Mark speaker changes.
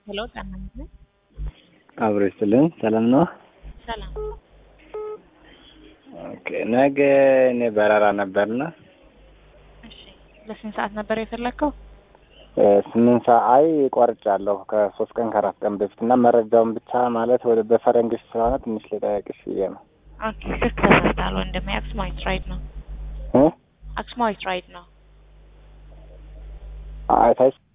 Speaker 1: ሄሎ ጣናንተ
Speaker 2: አብረስልን ሰላም ነው።
Speaker 1: ሰላም።
Speaker 2: ኦኬ ነገ እኔ በረራ ነበርና
Speaker 1: እሺ ለስንት ሰዓት ነበር የፈለከው?
Speaker 2: 8 ሰዓት አይ ቆርጫለሁ ከ3 ቀን ከ4 ቀን በፊትና መረጃውን ብቻ ማለት ወደ በፈረንጆች ስለሆነ ትንሽ ልጠይቅሽ ብዬ ነው።
Speaker 1: ኦኬ ተሳስተሃል ወንድሜ። አክስማይት ራይድ ነው። አክስማይት ራይድ ነው።
Speaker 2: አይታይሽ